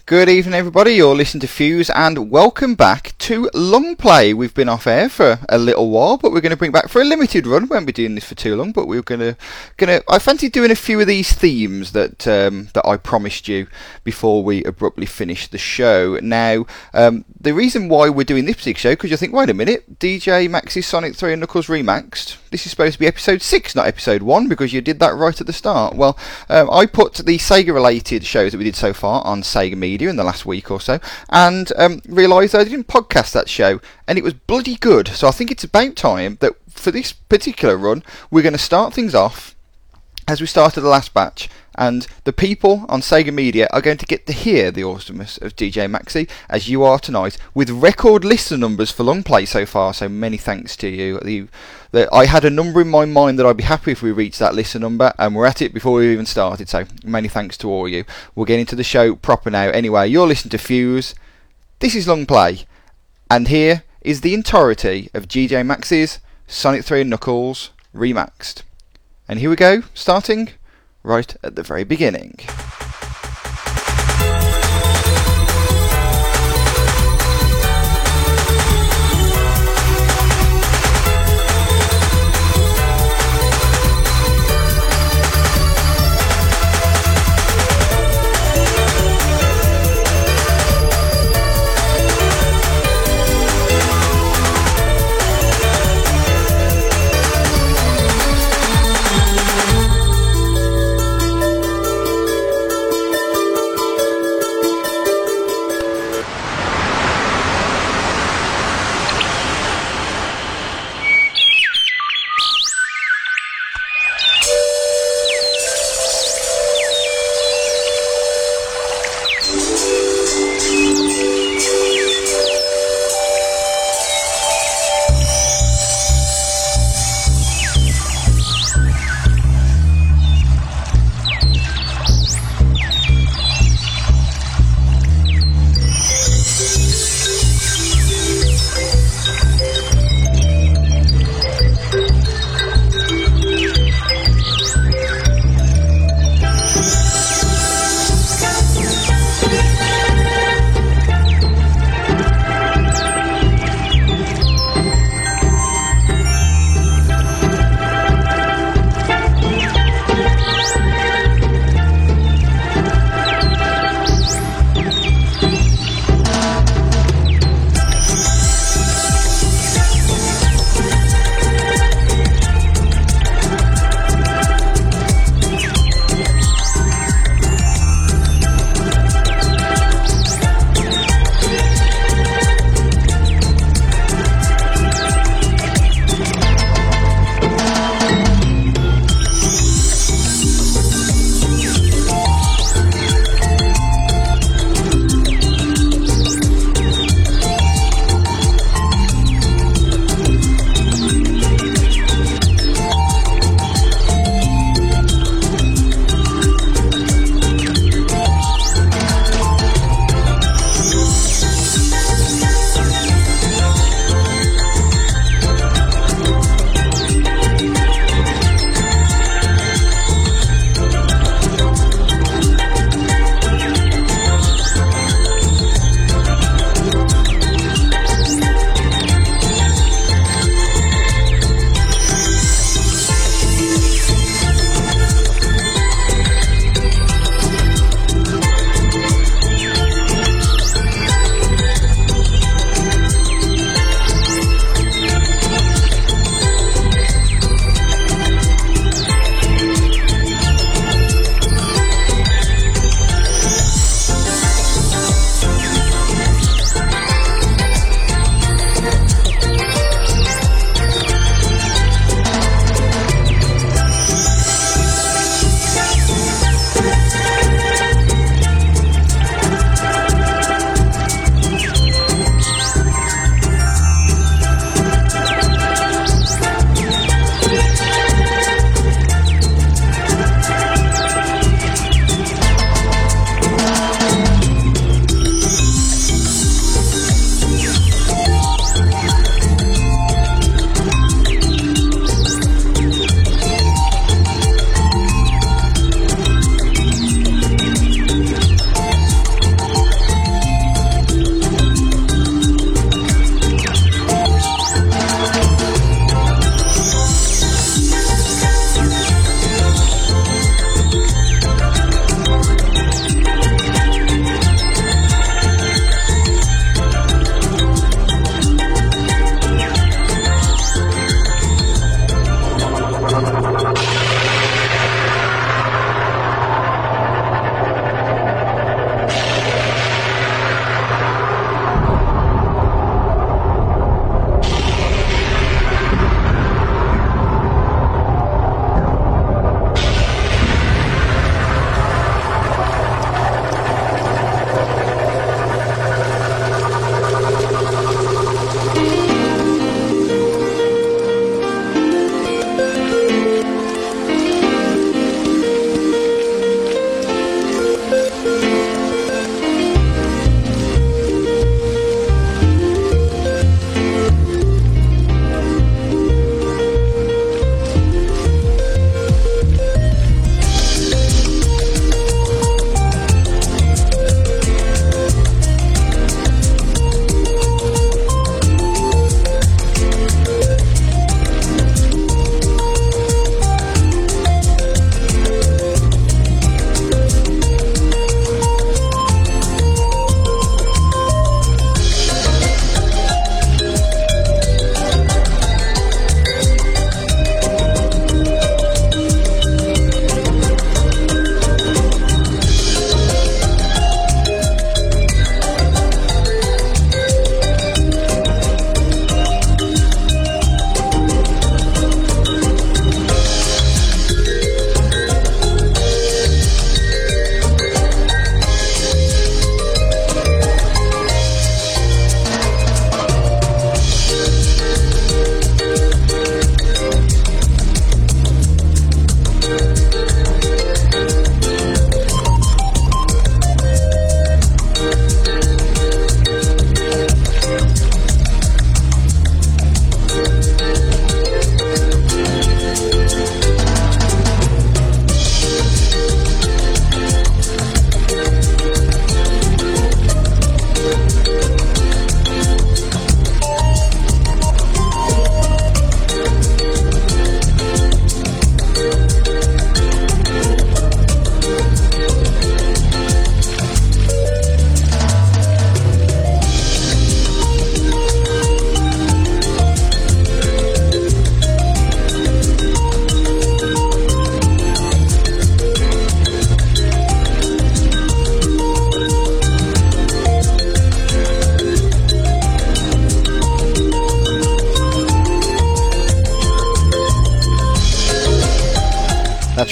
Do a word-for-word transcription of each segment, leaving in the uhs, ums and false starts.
Good evening, everybody. You're listening to Fuse, and welcome back to Long Play. We've been off air for a little while, but we're going to bring back for a limited run. We won't be doing this for too long, but we're going to, going to. I fancy doing a few of these themes that um, that I promised you before we abruptly finish the show. Now, um, the reason why we're doing this particular show, because you think, wait a minute, D J Max's Sonic three and Knuckles Remaxed. This is supposed to be episode six, not episode one, because you did that right at the start. Well, um, I put the Sega-related shows that we did so far on Sega Media in the last week or so, and um, realised I didn't podcast that show, and it was bloody good. So I think it's about time that for this particular run, we're going to start things off as we started the last batch, and the people on Sega Media are going to get to hear the awesomeness of D J Maxi, as you are tonight, with record listener numbers for Long Play so far, so many thanks to you. The, the, I had a number in my mind that I'd be happy if we reached that listener number, and we're at it before we even started, so many thanks to all of you. We'll get into the show proper now. Anyway, you're listening to Fuse, this is Long Play, and here is the entirety of D J Maxi's Sonic three and Knuckles Remaxed. And here we go, starting right at the very beginning.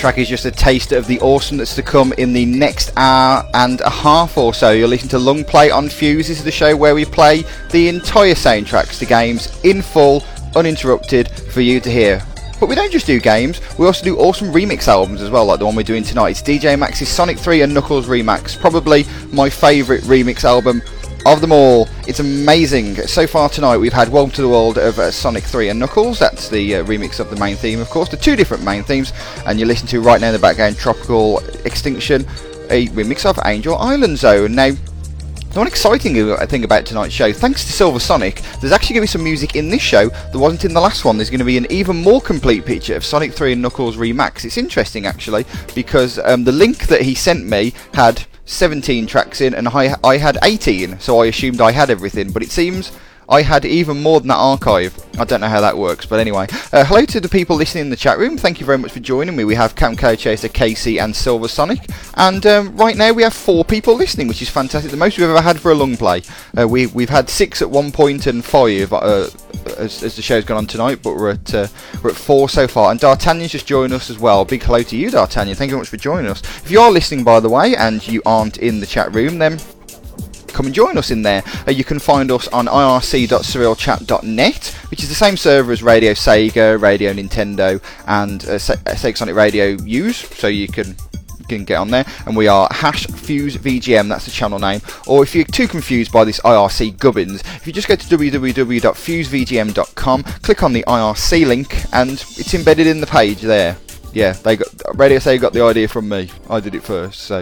track is just a taste of the awesome that's to come in the next hour and a half or so. You'll listen to Long Play on Fuse. This is the show where we play the entire soundtracks to games in full, uninterrupted, for you to hear. But we don't just do games, we also do awesome remix albums as well, like the one we're doing tonight. It's D J Max's Sonic three and Knuckles Remix, probably my favourite remix album of them all. It's amazing. So far tonight we've had Welcome to the World of uh, Sonic three and Knuckles. That's the uh, remix of the main theme, of course, the two different main themes, and you listen to right now in the background Tropical Extinction, a remix of Angel Island Zone. Now, the one exciting thing about tonight's show, thanks to Silver Sonic, there's actually going to be some music in this show that wasn't in the last one. There's going to be an even more complete picture of Sonic three and Knuckles Remix. It's interesting actually, because um, the link that he sent me had seventeen tracks in and I, I had eighteen, so I assumed I had everything, but it seems I had even more than that archive. I don't know how that works, but anyway. Uh, hello to the people listening in the chat room. Thank you very much for joining me. We have Camco Chaser, Casey and Silver Sonic. And um, right now we have four people listening, which is fantastic. The most we've ever had for a long play. Uh, we, we've had six at one point and five uh, as, as the show's gone on tonight, but we're at, uh, we're at four so far. And D'Artagnan's just joined us as well. Big hello to you, D'Artagnan. Thank you very much for joining us. If you are listening, by the way, and you aren't in the chat room, then come and join us in there. Uh, you can find us on I R C dot surreal chat dot net, which is the same server as Radio Sega, Radio Nintendo, and uh, Se- Sega Sonic Radio use, so you can you can get on there. And we are hash Fuse V G M, that's the channel name. Or if you're too confused by this I R C gubbins, if you just go to w w w dot fuse v g m dot com, click on the I R C link, and it's embedded in the page there. Yeah, they got Radio Sega got the idea from me. I did it first, so.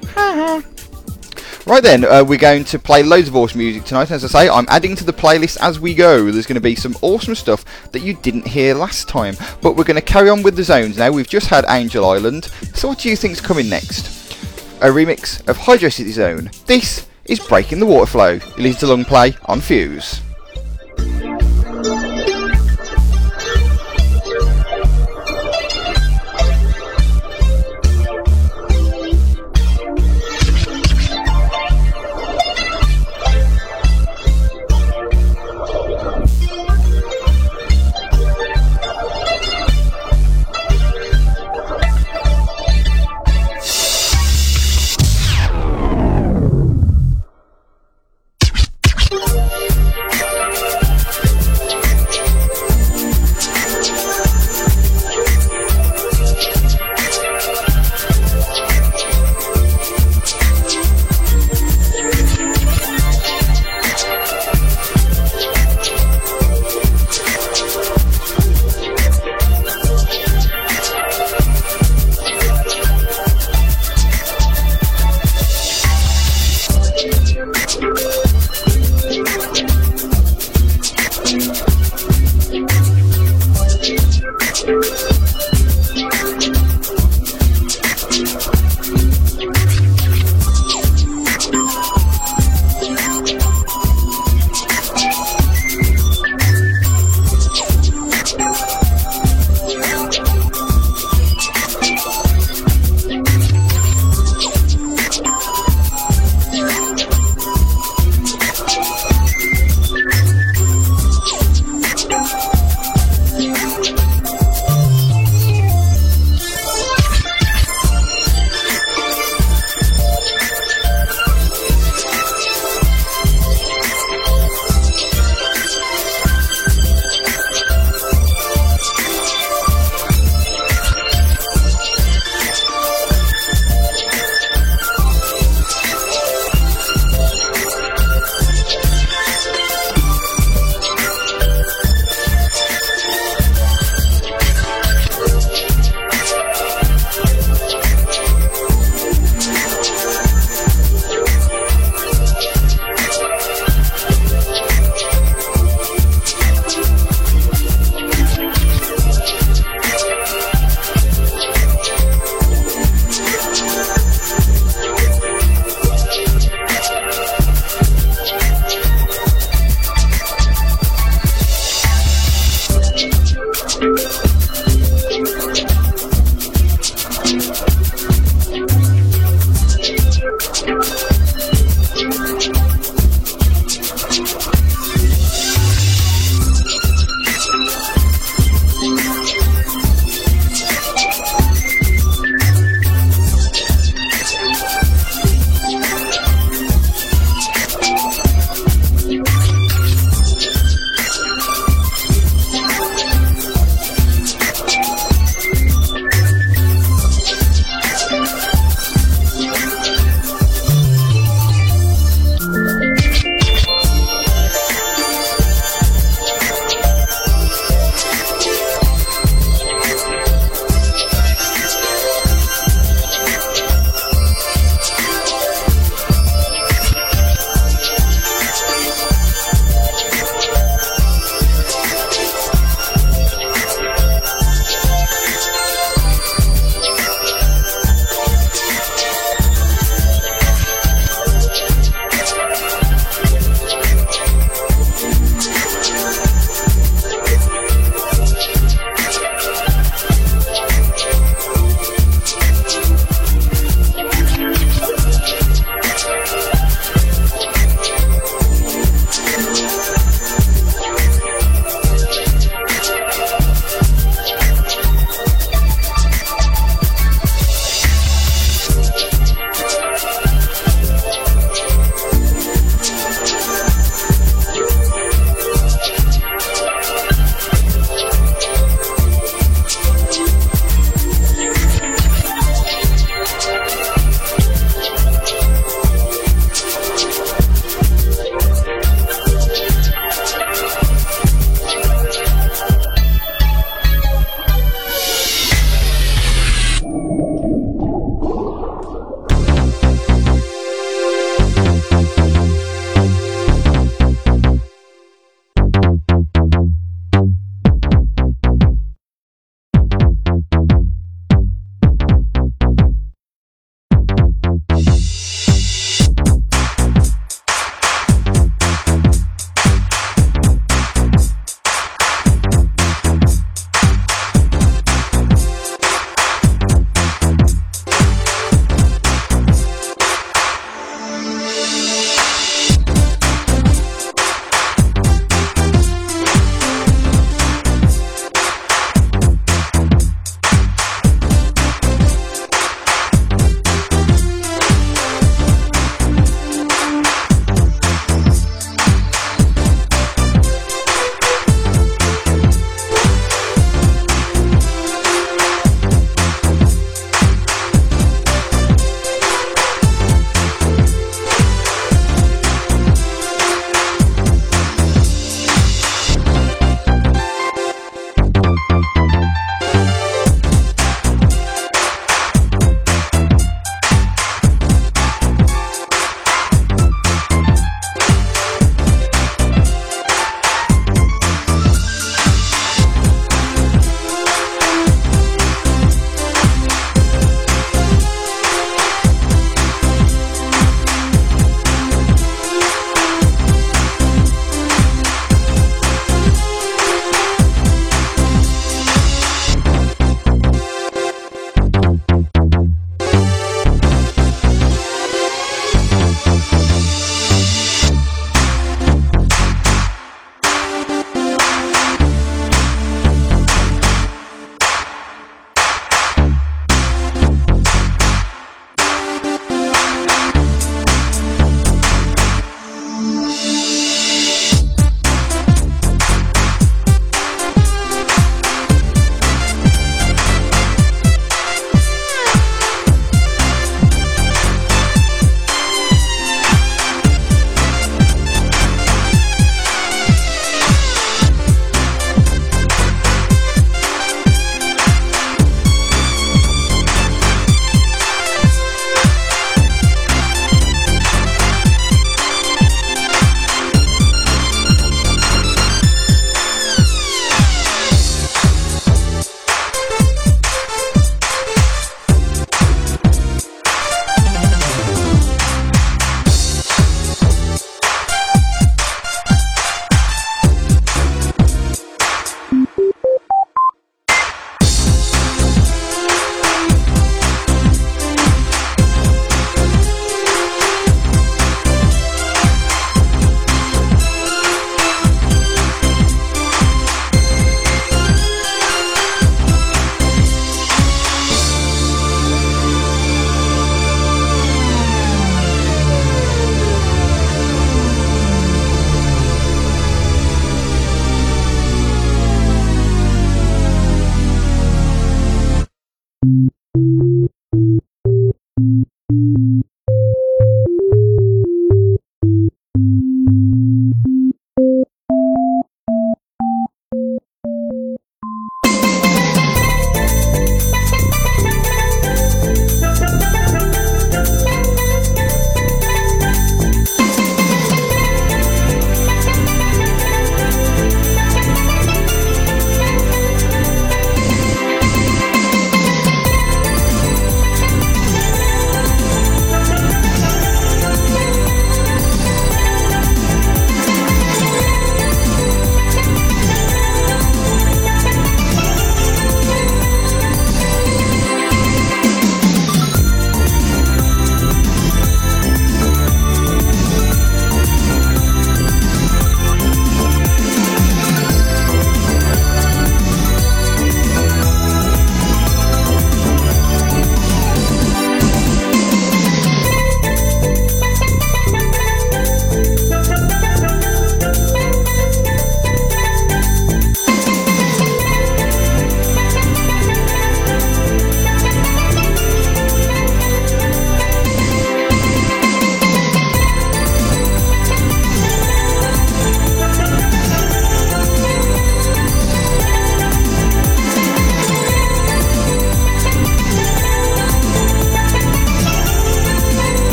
Right then, uh, we're going to play loads of awesome music tonight. As I say, I'm adding to the playlist as we go. There's going to be some awesome stuff that you didn't hear last time. But we're going to carry on with the zones now. We've just had Angel Island. So what do you think's coming next? A remix of Hydro City Zone. This is Breaking the Waterflow. You listen to Long Play on Fuse.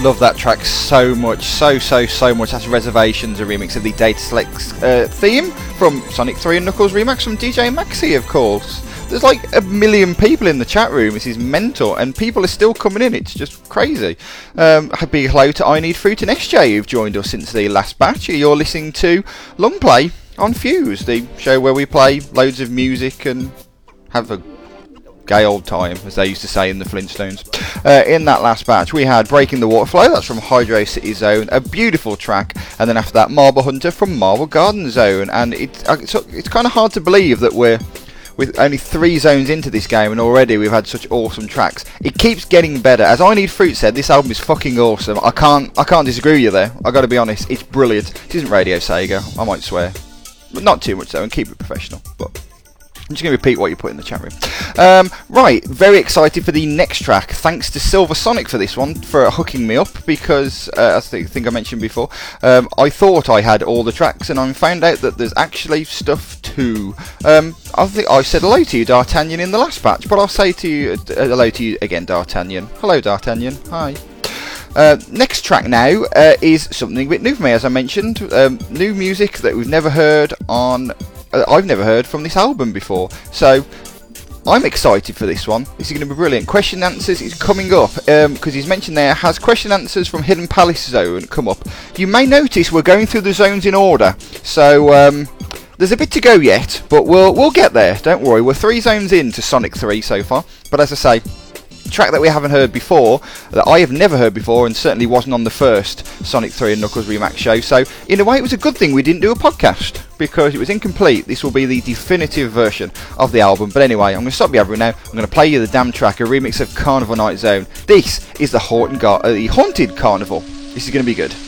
love that track so much, so, so, so much. That's Reservations, a remix of the Data Select uh, theme from Sonic three and Knuckles Remax from D J Maxi, of course. There's like a million people in the chat room. This is mental, and people are still coming in. It's just crazy. Um, a big hello to I Need Fruit and S J, who've joined us since the last batch. You're listening to Long Play on Fuse, the show where we play loads of music and have a gay old time, as they used to say in the Flintstones. Uh, in that last batch, we had Breaking the Waterflow, that's from Hydro City Zone, a beautiful track, and then after that, Marble Hunter from Marble Garden Zone. And it, it's, it's kind of hard to believe that we're with only three zones into this game and already we've had such awesome tracks. It keeps getting better. As I Need Fruit said, this album is fucking awesome. I can't I can't disagree with you there. I gotta be honest, it's brilliant. It isn't Radio Sega, I might swear. But not too much though, and keep it professional. But I'm just going to repeat what you put in the chat room. Um, right, very excited for the next track. Thanks to Silver Sonic for this one, for hooking me up, because, uh, as I think I mentioned before, um, I thought I had all the tracks, and I found out that there's actually stuff too. Um, I think I said hello to you, D'Artagnan, in the last batch, but I'll say to you, uh, hello to you again, D'Artagnan. Hello, D'Artagnan. Hi. Uh, next track now uh, is something a bit new for me, as I mentioned. Um, new music that we've never heard on... Uh, I've never heard from this album before, so I'm excited for this one. This is going to be brilliant. Question answers is coming up, because um, he's mentioned there, has question answers from Hidden Palace Zone come up. You may notice we're going through the zones in order, so um, there's a bit to go yet, but we'll we'll get there, don't worry. We're three zones into Sonic three so far, but as I say, track that we haven't heard before, that I have never heard before, and certainly wasn't on the first Sonic three and Knuckles Remax show, so in a way it was a good thing we didn't do a podcast, because it was incomplete. This will be the definitive version of the album. But anyway, I'm going to stop you now. I'm going to play you the damn track, a remix of Carnival Night Zone. This is the, Haunted, Gar- uh, the Haunted Carnival. This is going to be good.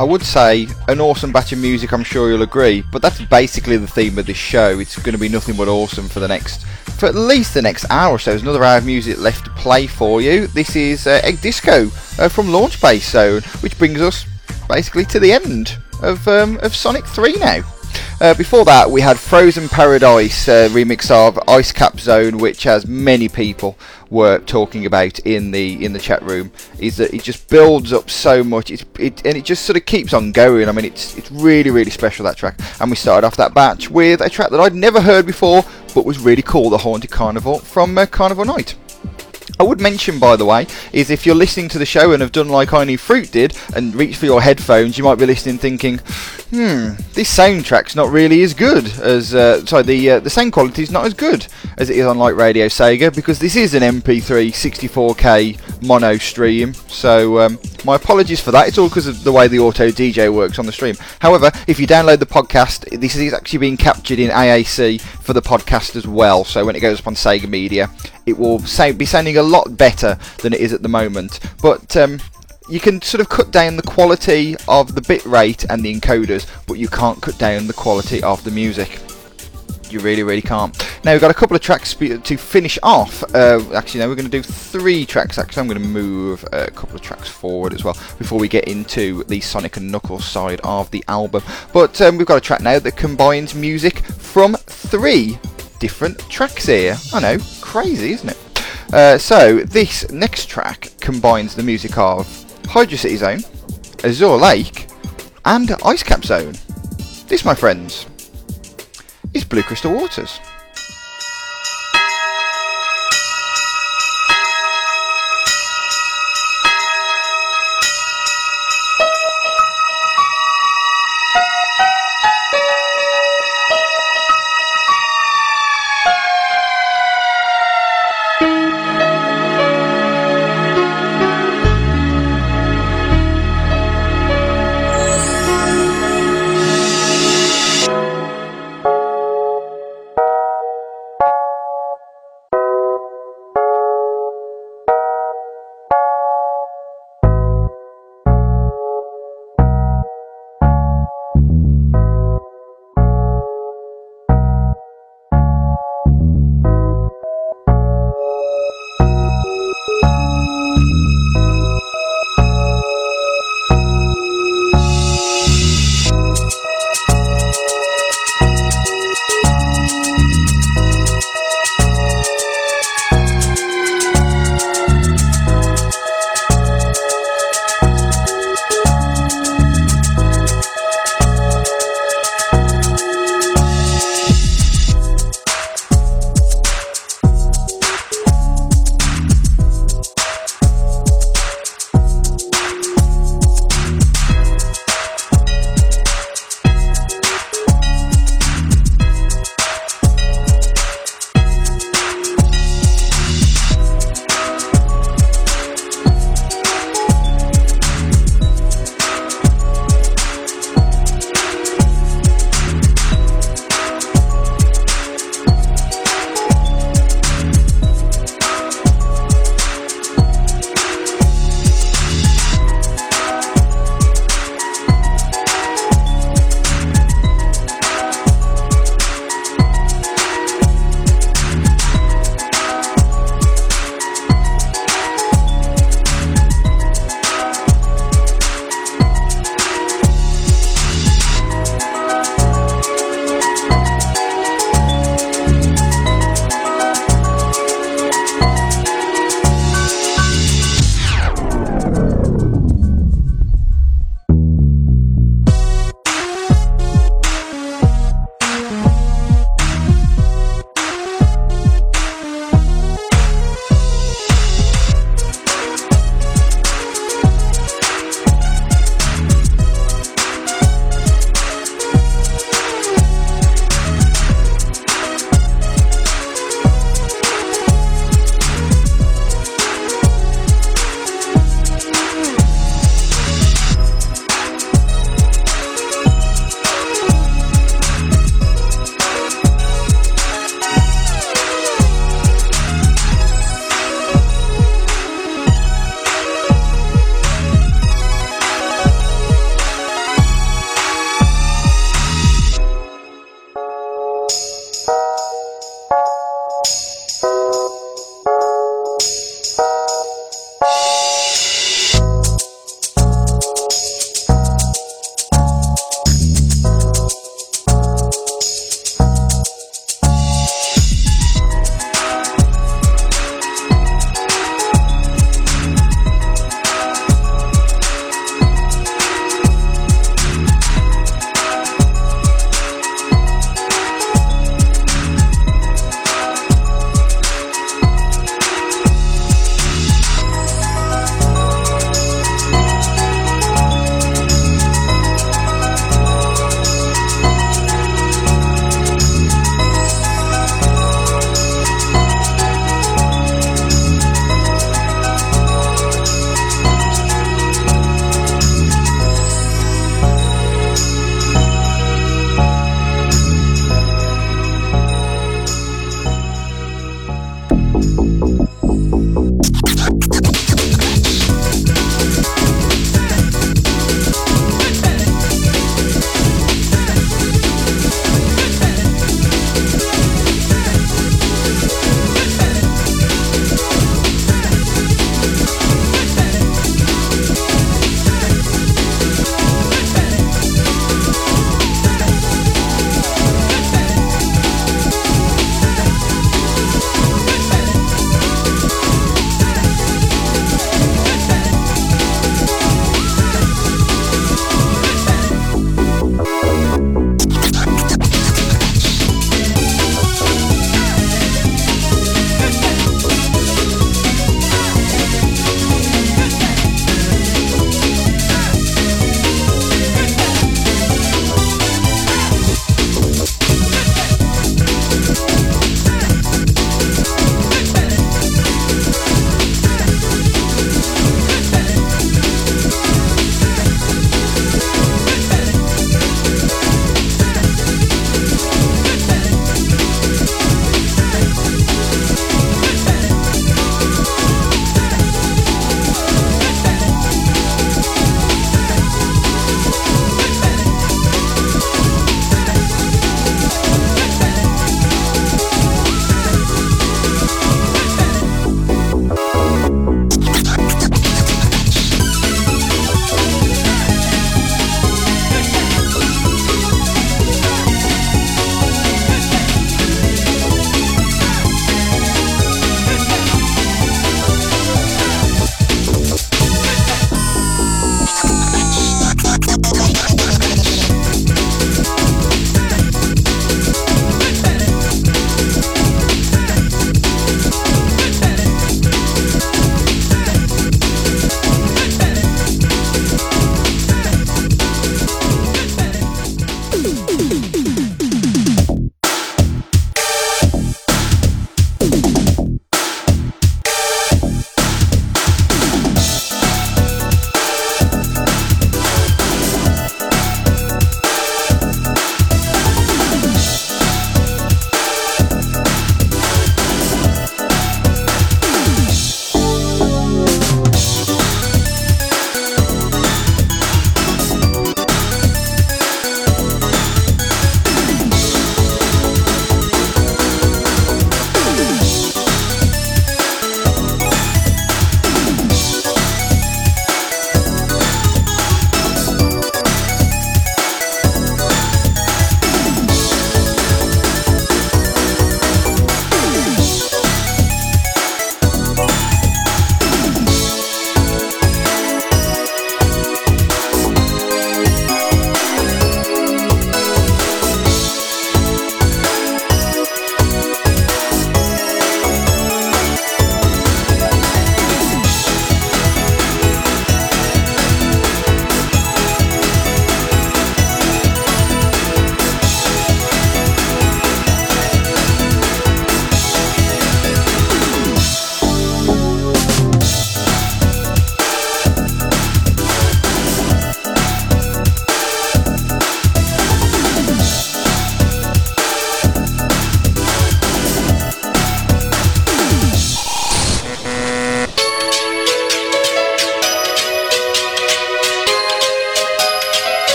I would say an awesome batch of music, I'm sure you'll agree, but that's basically the theme of this show. It's going to be nothing but awesome for the next, for at least the next hour or so. There's another hour of music left to play for you. This is uh, Egg Disco uh, from Launchbase Zone, which brings us basically to the end of, um, of Sonic three now. Uh, before that, we had Frozen Paradise uh, remix of Ice Cap Zone, which, as many people were talking about in the in the chat room, is that it just builds up so much, it's, it and it just sort of keeps on going. I mean, it's it's really really special, that track. And we started off that batch with a track that I'd never heard before, but was really cool, The Haunted Carnival from uh, Carnival Night. I would mention, by the way, is if you're listening to the show and have done like I Knew Fruit did and reached for your headphones, you might be listening thinking, hmm, this soundtrack's not really as good as, uh, sorry, the uh, the sound quality is not as good as it is on like Radio Sega, because this is an M P three sixty-four K mono stream, so um, my apologies for that. It's all because of the way the Auto D J works on the stream. However, if you download the podcast, this is actually being captured in A A C for the podcast as well, so when it goes up on Sega Media, it will say, be sounding a lot better than it is at the moment. But um, you can sort of cut down the quality of the bit rate and the encoders, but you can't cut down the quality of the music. You really, really can't. Now, we've got a couple of tracks to finish off. Uh, actually, no, we're going to do three tracks. Actually, I'm going to move a couple of tracks forward as well before we get into the Sonic and Knuckles side of the album. But um, we've got a track now that combines music from three different tracks here. I know, crazy, isn't it? Uh, so, this next track combines the music of Hydro City Zone, Azure Lake, and Ice Cap Zone. This, my friends, is Blue Crystal Waters.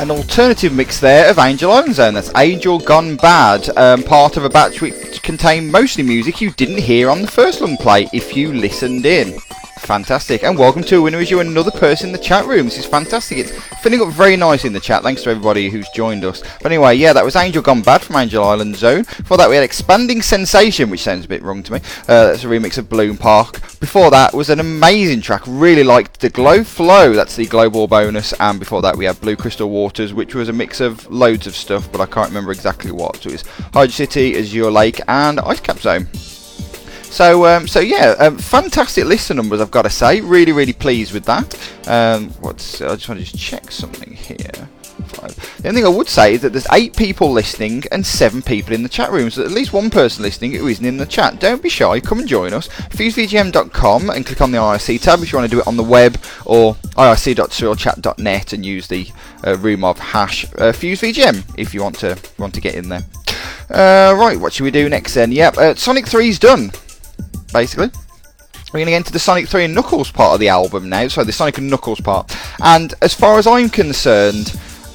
an alternative mix there of Angel Island Zone. That's Angel Gone Bad, um, part of a batch which contained mostly music you didn't hear on the first long play if you listened in. Fantastic, and welcome to a winner as you another person in the chat room. This is fantastic. It's filling up very nice in the chat. Thanks to everybody who's joined us. But anyway, yeah, that was Angel Gone Bad from Angel Island Zone. Before that we had Expanding Sensation, which sounds a bit wrong to me. Uh, that's a remix of Bloom Park. Before that was an amazing track. Really liked the Glow Flow. That's the Global bonus. And before that we had Blue Crystal Waters, which was a mix of loads of stuff, but I can't remember exactly what. So it was Hydro City, Azure Lake, and Ice Cap Zone. So, um, so yeah, um, fantastic listener numbers, I've got to say. Really, really pleased with that. Um, what's? I just want to just check something here. Five. The only thing I would say is that there's eight people listening and seven people in the chat room. So at least one person listening who isn't in the chat. Don't be shy. Come and join us. fuse v g m dot com and click on the I R C tab if you want to do it on the web, or I R C dot surreal chat dot net and use the uh, room of hash uh, FuseVGM if you want to want to get in there. Uh, right, what should we do next then? Yep, uh, Sonic three's done. Basically, we're going to get into the Sonic three and Knuckles part of the album now, so the Sonic and Knuckles part. And as far as I'm concerned,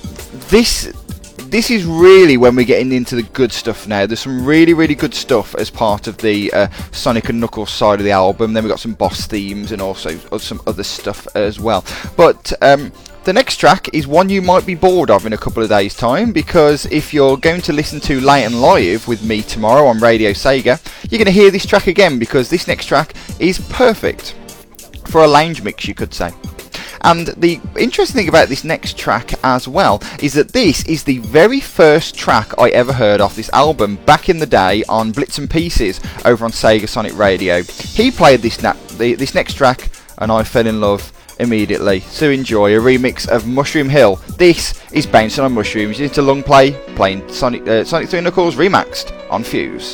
this this is really when we're getting into the good stuff now. There's some really, really good stuff as part of the uh, Sonic and Knuckles side of the album. Then we've got some boss themes and also some other stuff as well. But um, the next track is one you might be bored of in a couple of days' time, because if you're going to listen to Late and Live with me tomorrow on Radio Sega, you're going to hear this track again, because this next track is perfect for a lounge mix, you could say. And the interesting thing about this next track as well is that this is the very first track I ever heard off this album back in the day on Blitz and Pieces over on Sega Sonic Radio. He played this, na- the, this next track and I fell in love immediately. So enjoy a remix of Mushroom Hill. This is Bouncing on Mushrooms. It's a long play playing Sonic, uh, Sonic three Knuckles remaxed on Fuse.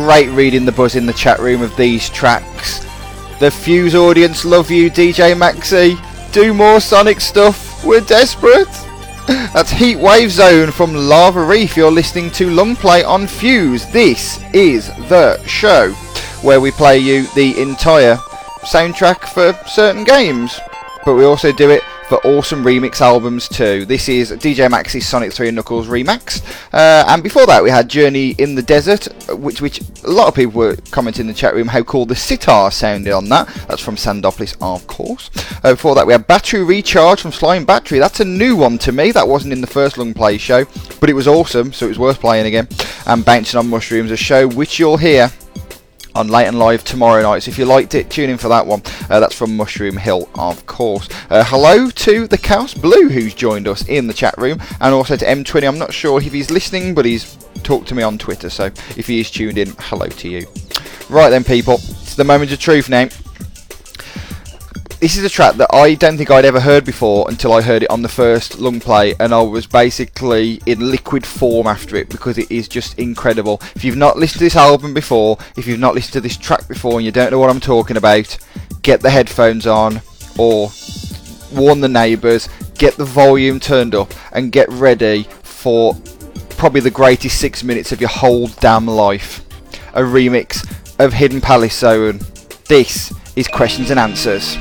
great reading the buzz in the chat room of these tracks. The Fuse audience love you, D J Maxi. Do more Sonic stuff. We're desperate. That's Heatwave Zone from Lava Reef. You're listening to Long Play on Fuse. This is the show where we play you the entire soundtrack for certain games, but we also do it for awesome remix albums too. This is D J Maxi's Sonic three and Knuckles Remaxed, uh, and before that we had Journey in the Desert, which which a lot of people were commenting in the chat room how cool the sitar sounded on that. That's from Sandopolis, of course. Uh, before that we had Battery Recharge from Slime Battery. That's a new one to me. That wasn't in the first Long Play show, but it was awesome, so it was worth playing again. And Bouncing on Mushrooms, a show which you'll hear on Late and Live tomorrow night, so if you liked it, tune in for that one. Uh, that's from Mushroom Hill, of course. Uh, hello to the Chaos Blue, who's joined us in the chat room, and also to M twenty. I'm not sure if he's listening, but he's talked to me on Twitter, so if he is tuned in, hello to you. Right then, people, it's the moment of truth now. This is a track that I don't think I'd ever heard before until I heard it on the first Long Play, and I was basically in liquid form after it because it is just incredible. If you've not listened to this album before, if you've not listened to this track before and you don't know what I'm talking about, get the headphones on or warn the neighbours, get the volume turned up and get ready for probably the greatest six minutes of your whole damn life. A remix of Hidden Palace Zone. This is Questions and Answers.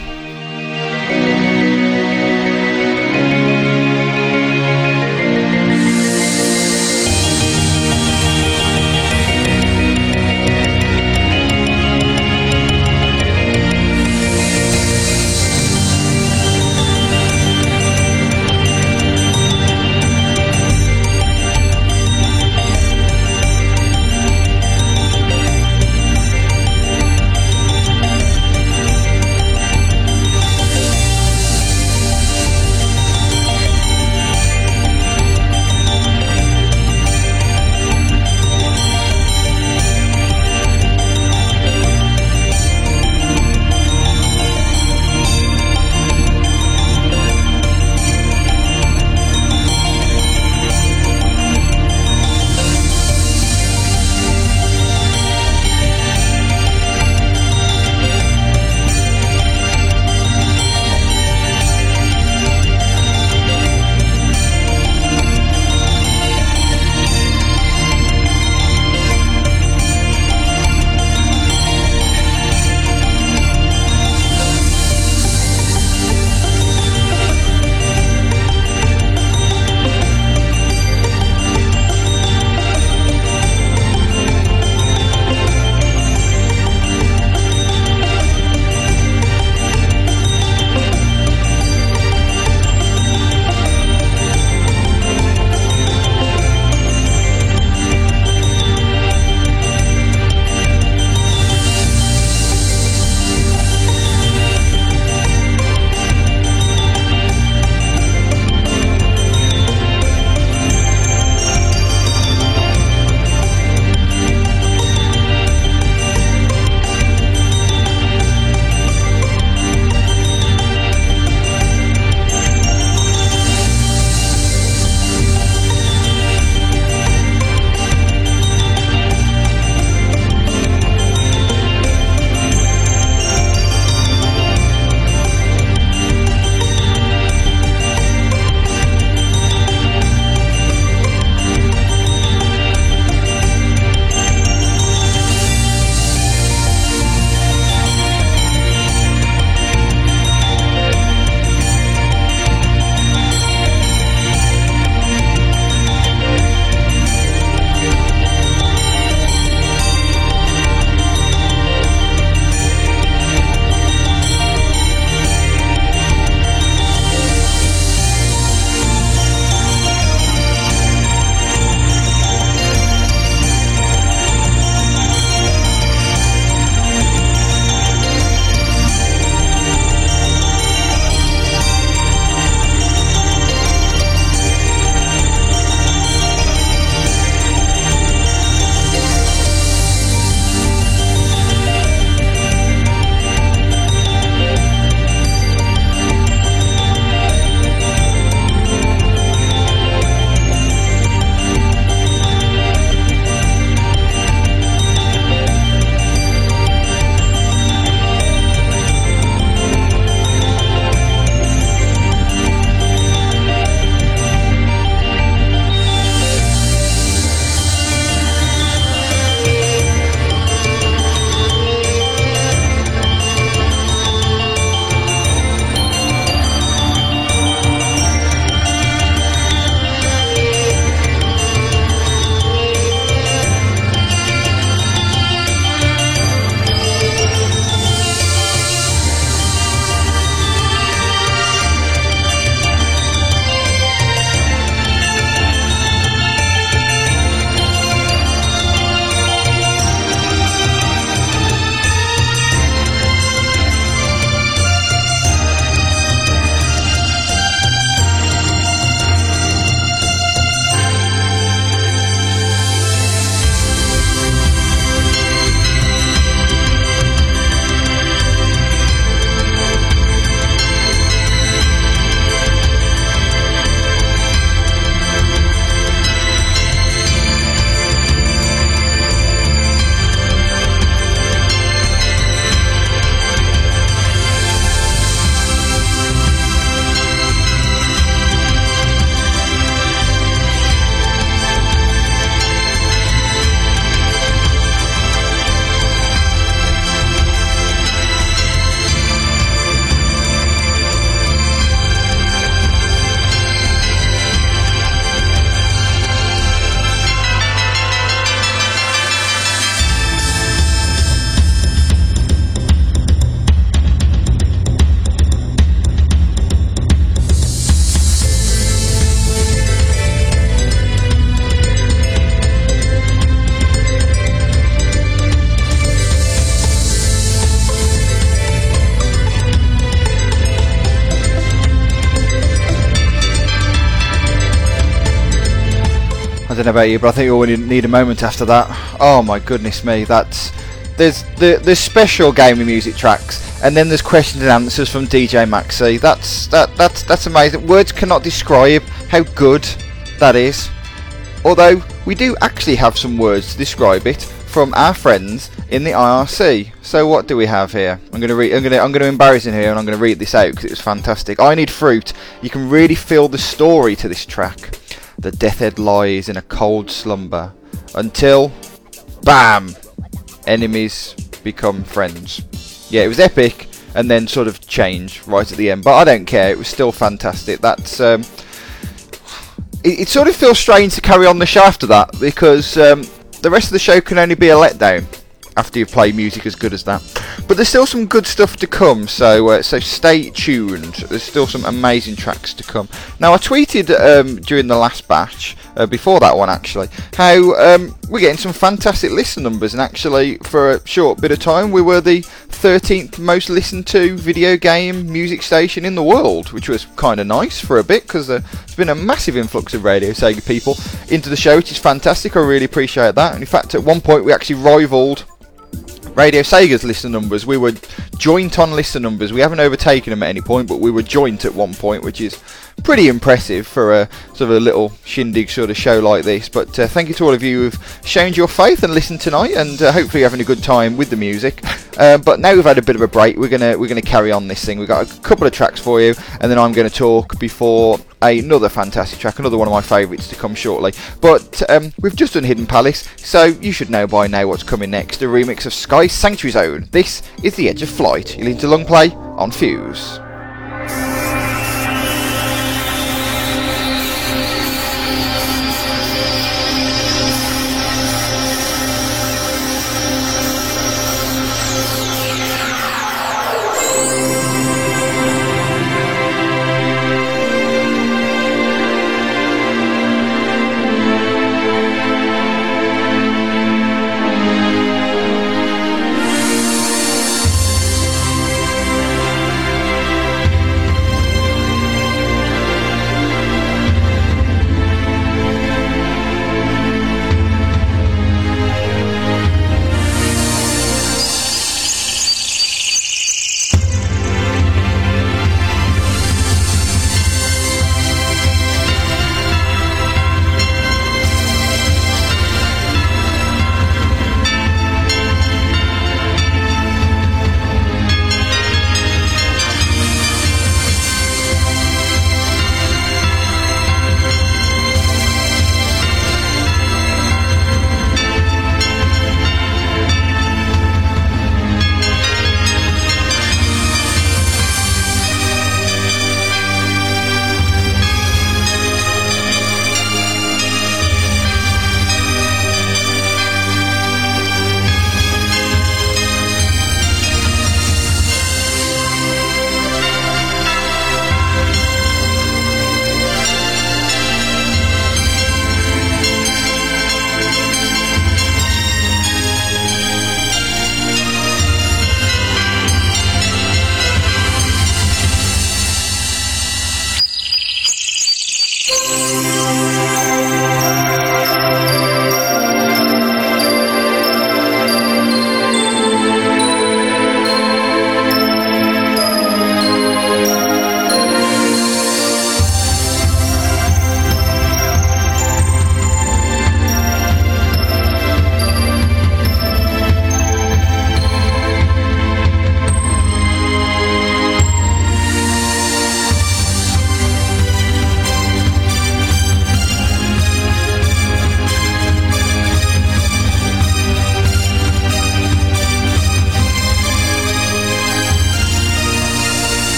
I don't know about you, but I think you all need a moment after that. Oh my goodness me, that's there's the there's special gaming music tracks, and then there's questions and answers from D J Maxi. That's that that's that's amazing. Words cannot describe how good that is. Although we do actually have some words to describe it from our friends in the I R C. So what do we have here? I'm going to read. I'm going to. I'm going to embarrass in here, and I'm going to read this out because it was fantastic. I need fruit. You can really feel the story to this track. The death head lies in a cold slumber until, bam, enemies become friends. Yeah, it was epic, and then sort of changed right at the end. But I don't care. It was still fantastic. That's. Um, it, it sort of feels strange to carry on the show after that because um, the rest of the show can only be a letdown after you play music as good as that. But there's still some good stuff to come, so uh, so stay tuned. There's still some amazing tracks to come. Now I tweeted um, during the last batch, uh, before that one actually, how um, we're getting some fantastic listen numbers, and actually for a short bit of time we were the thirteenth most listened to video game music station in the world, which was kind of nice for a bit because uh, there's been a massive influx of Radio Sega people into the show, which is fantastic. I really appreciate that. And in fact at one point we actually rivaled Radio Sega's listener numbers. We were joint on listener numbers. We haven't overtaken them at any point, but we were joint at one point, which is pretty impressive for a sort of a little shindig sort of show like this. But uh, thank you to all of you who've shown your faith and listened tonight, and uh, hopefully you're having a good time with the music. Uh, but now we've had a bit of a break, we're gonna we're gonna carry on this thing. We've got a couple of tracks for you, and then I'm going to talk before another fantastic track, another one of my favourites to come shortly. But um, we've just done Hidden Palace, so you should know by now what's coming next. A remix of Sky Sanctuary Zone. This is The Edge of Flight. You're listening to Long Play on Fuse.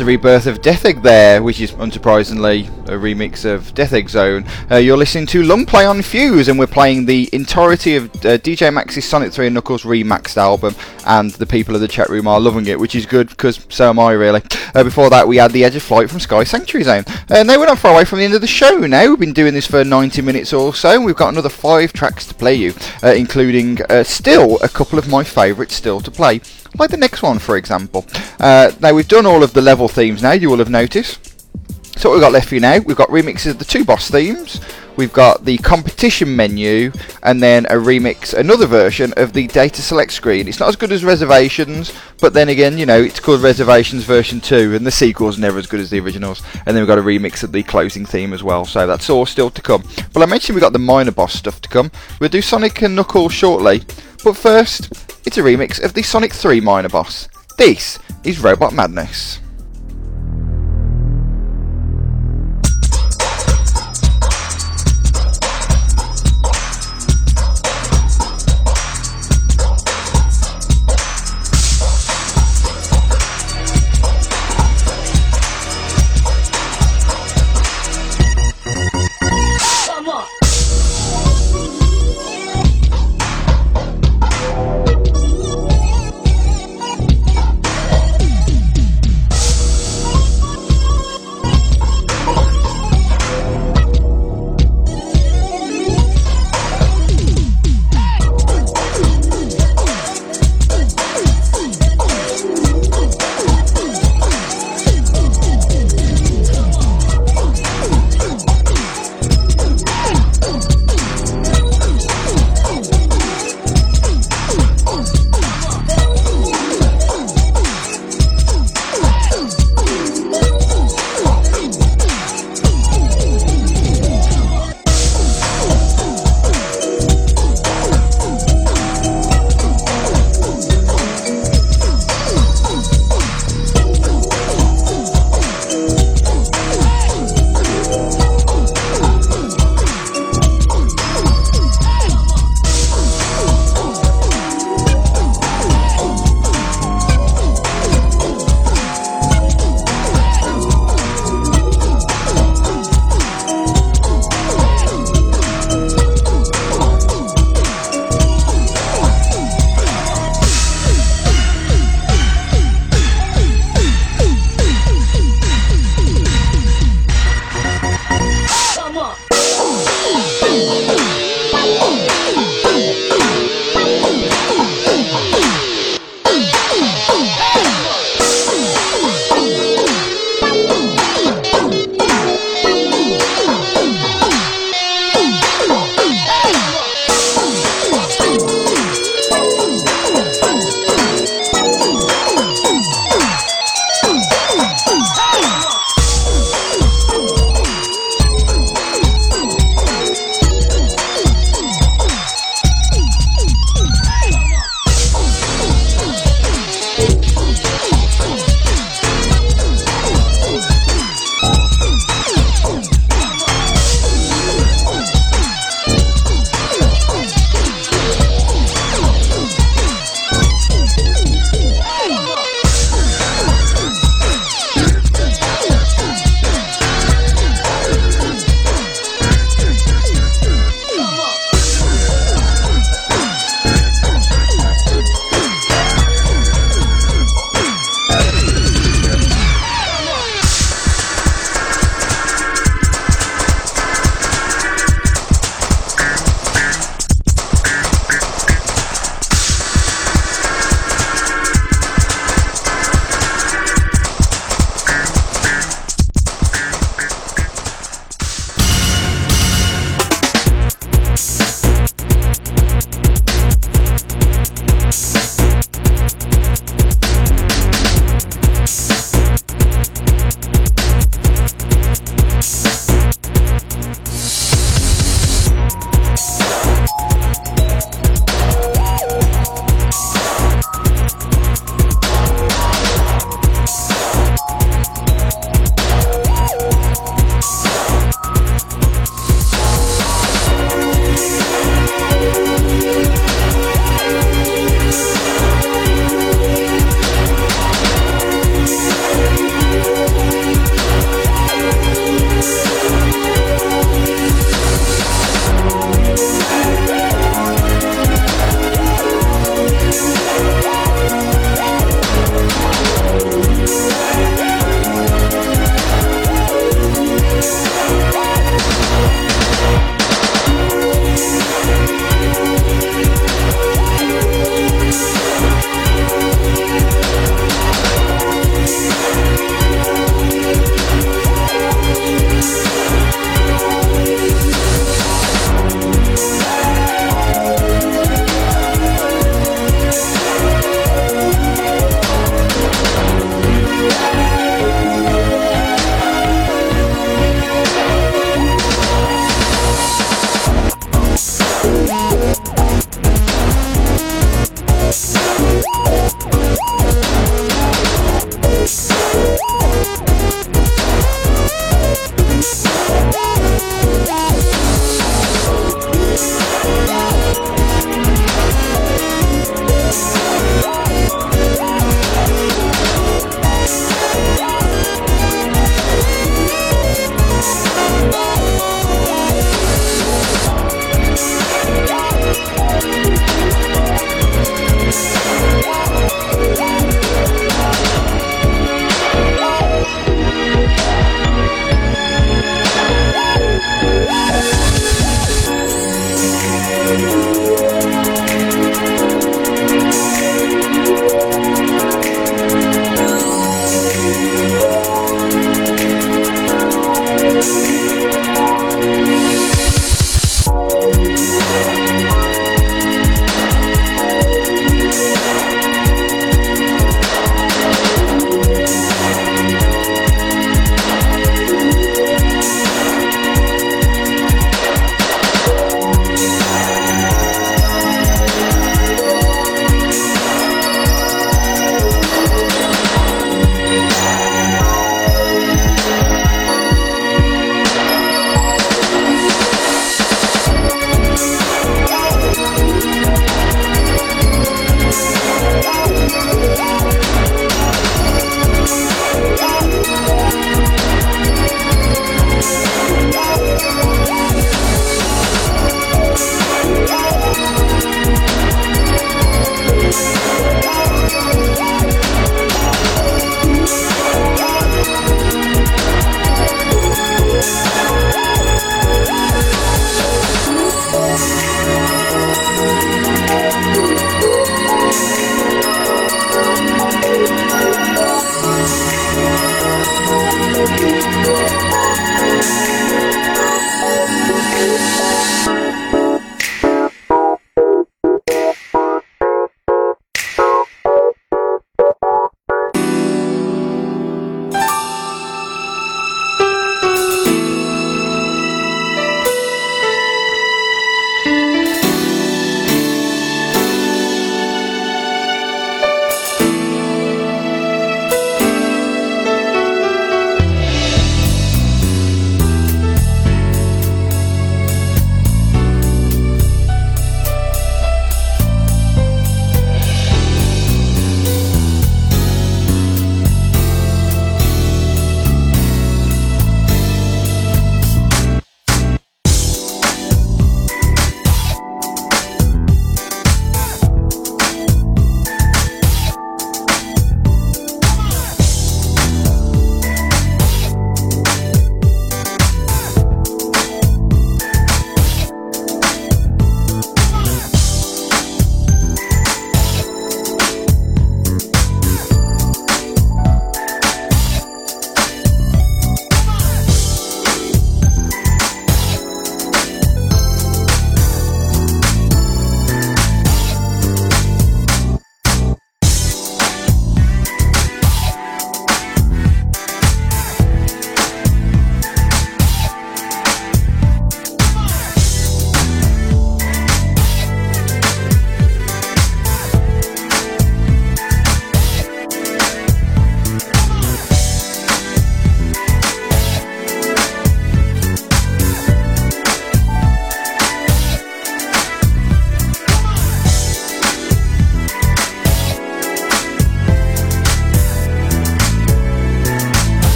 the rebirth of Death Egg there, which is unsurprisingly a remix of Death Egg Zone. Uh, you're listening to Long Play on Fuse, and we're playing the entirety of uh, D J Max's Sonic three and Knuckles Remaxed album, and the people of the chat room are loving it, which is good, because so am I, really. Uh, before that, we had The Edge of Flight from Sky Sanctuary Zone. Uh, now we're not far away from the end of the show now. We've been doing this for ninety minutes or so, and we've got another five tracks to play you, uh, including uh, still a couple of my favourites still to play, like the next one, for example. Uh, now, we've done all of the level themes now, you will have noticed. So what we've got left for you now, we've got remixes of the two boss themes, we've got the competition menu, and then a remix, another version of the data select screen. It's not as good as Reservations, but then again, you know, it's called Reservations version two, and the sequel's never as good as the originals. And then we've got a remix of the closing theme as well, so that's all still to come. But I mentioned we've got the minor boss stuff to come. We'll do Sonic and Knuckles shortly, but first, it's a remix of the Sonic three minor boss. This is Robot Madness.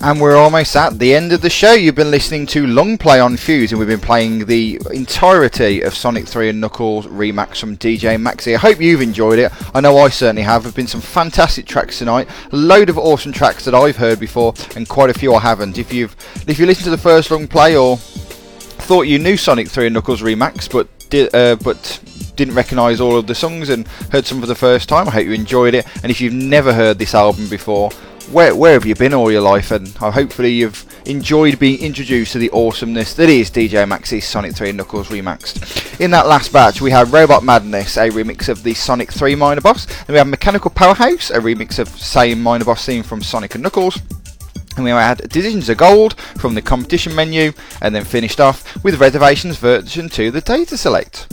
And we're almost at the end of the show. You've been listening to Long Play on Fuse, and we've been playing the entirety of Sonic three and Knuckles Remax from D J Maxi. I hope you've enjoyed it. I know I certainly have. There have been some fantastic tracks tonight, a load of awesome tracks that I've heard before, and quite a few I haven't. If you've if you listened to the first Long Play or thought you knew Sonic three and Knuckles Remax, but did, uh, but didn't recognise all of the songs and heard some for the first time, I hope you enjoyed it. And if you've never heard this album before, Where, where have you been all your life? And hopefully you've enjoyed being introduced to the awesomeness that is D J Maxi's Sonic three and Knuckles Remaxed. In that last batch we had Robot Madness, a remix of the Sonic three Minor Boss, and we have Mechanical Powerhouse, a remix of same Minor Boss theme from Sonic and Knuckles. And we had Decisions of Gold from the competition menu, and then finished off with Reservations version two, the Data Select.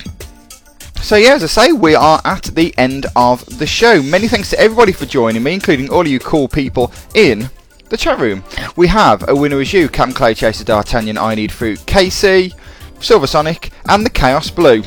So yeah, as I say, we are at the end of the show. Many thanks to everybody for joining me, including all of you cool people in the chat room. We have A Winner Is You, Captain Clay Chaser, D'Artagnan, I Need Fruit, K C, Silver Sonic, and the Chaos Blue.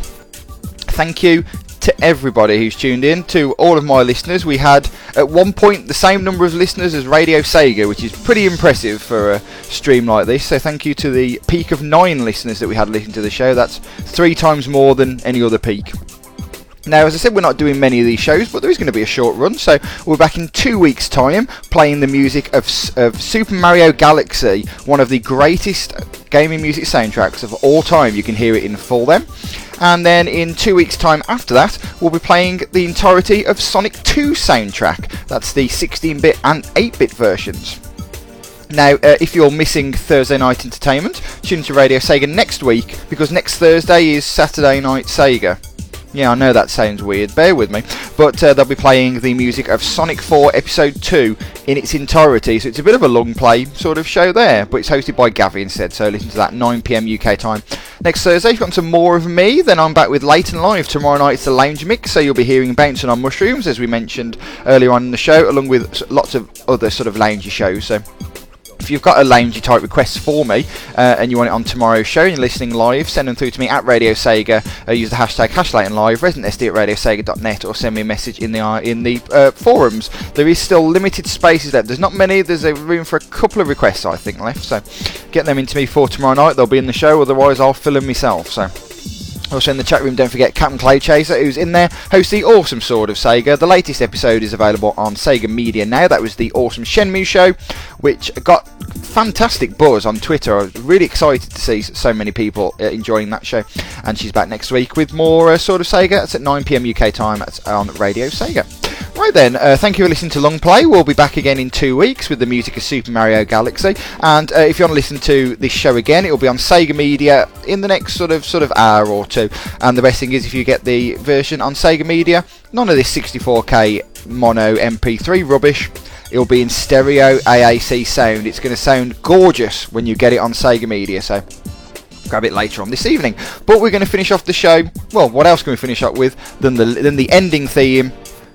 Thank you to everybody who's tuned in, to all of my listeners. We had at one point the same number of listeners as Radio Sega, which is pretty impressive for a stream like this, so thank you to the peak of nine listeners that we had listening to the show. That's three times more than any other peak. Now, as I said, we're not doing many of these shows, but there is going to be a short run, so we're back in two weeks' time playing the music of, of Super Mario Galaxy, one of the greatest gaming music soundtracks of all time. You can hear it in full then. And then in two weeks' time after that, we'll be playing the entirety of Sonic two soundtrack. That's the sixteen bit and eight bit versions. Now, uh, if you're missing Thursday Night Entertainment, tune to Radio Sega next week, because next Thursday is Saturday Night Sega. Yeah, I know that sounds weird, bear with me. But uh, they'll be playing the music of Sonic four Episode two in its entirety, so it's a bit of a long play sort of show there, but it's hosted by Gavi instead, so listen to that, nine p m U K time. Next Thursday, you've got some more of me, then I'm back with Late and Live. Tomorrow night it's the Lounge Mix, so you'll be hearing Bouncing on Mushrooms, as we mentioned earlier on in the show, along with lots of other sort of loungy shows. So if you've got a loungy type request for me uh, and you want it on tomorrow's show and you're listening live, send them through to me at Radio Sega. Uh, use the hashtag HashLateandLive, ResidentSD at Radio Sega dot net, or send me a message in the uh, in the uh, forums. There is still limited spaces left. There's not many. There's a room for a couple of requests, I think, left. So get them into me for tomorrow night. They'll be in the show. Otherwise, I'll fill them myself. So. Also in the chat room, don't forget Captain Clay Chaser, who's in there, hosts the Awesome Sword of Sega. The latest episode is available on Sega Media now. That was the Awesome Shenmue show, which got fantastic buzz on Twitter. I was really excited to see so many people uh, enjoying that show. And she's back next week with more uh, Sword of Sega. That's at nine p m U K time. That's on Radio Sega. Right then, uh, thank you for listening to Long Play. We'll be back again in two weeks with the music of Super Mario Galaxy. And uh, if you want to listen to this show again, it will be on Sega Media in the next sort of sort of hour or two. And the best thing is, if you get the version on Sega Media, none of this sixty-four K mono M P three rubbish. It'll be in stereo A A C sound. It's going to sound gorgeous when you get it on Sega Media. So grab it later on this evening. But we're going to finish off the show. Well, what else can we finish up with than the than the ending theme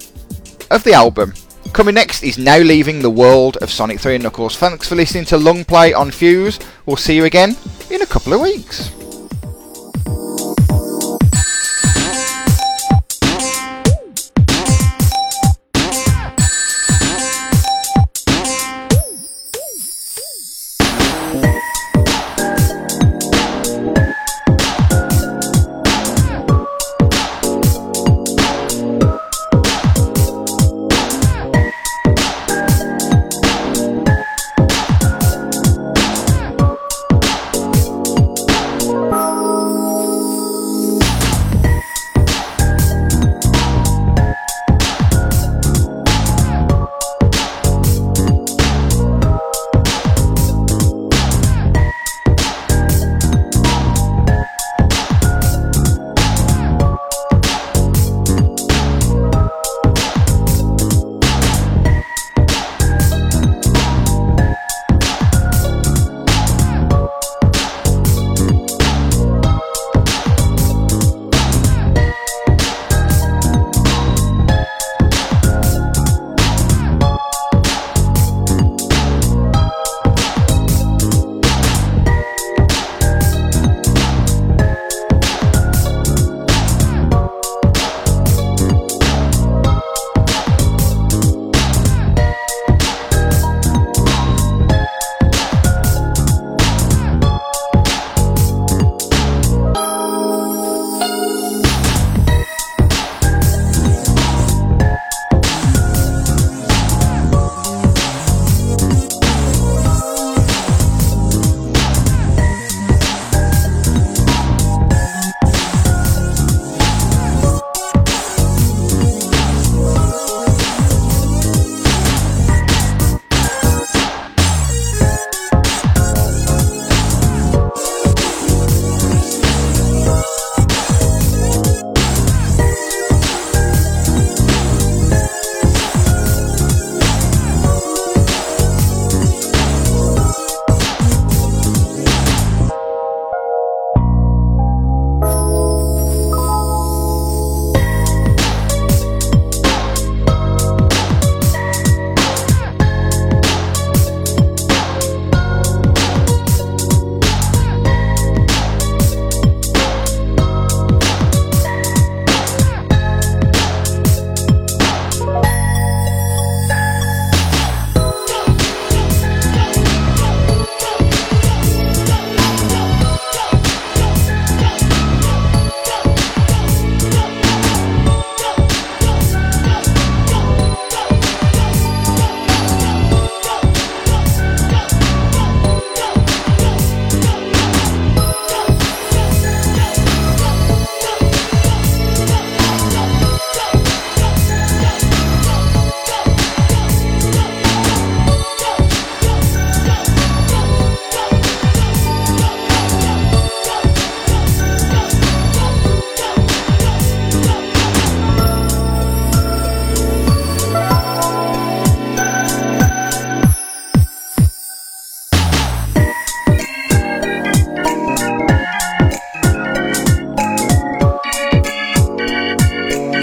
of the album? Coming next is Now Leaving the World of Sonic three and Knuckles. Thanks for listening to Long Play on Fuse. We'll see you again in a couple of weeks.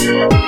Bye.